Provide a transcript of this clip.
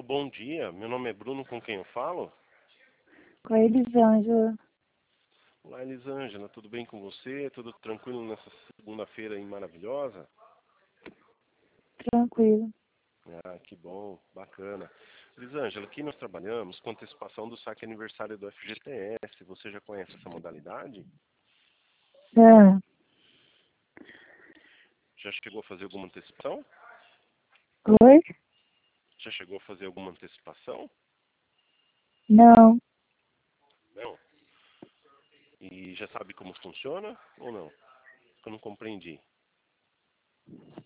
bom dia. Meu nome é Bruno, com quem eu falo? Com a Elisângela. Olá, Elisângela, tudo bem com você? Tudo tranquilo nessa segunda-feira aí maravilhosa? Tranquilo. Ah, que bom, bacana. Elisângela, aqui nós trabalhamos com antecipação do saque aniversário do FGTS. Você já conhece essa modalidade? Ah, Já chegou a fazer alguma antecipação? oi? Já chegou a fazer alguma antecipação? Não. Não. E já sabe como funciona ou não? Eu não compreendi.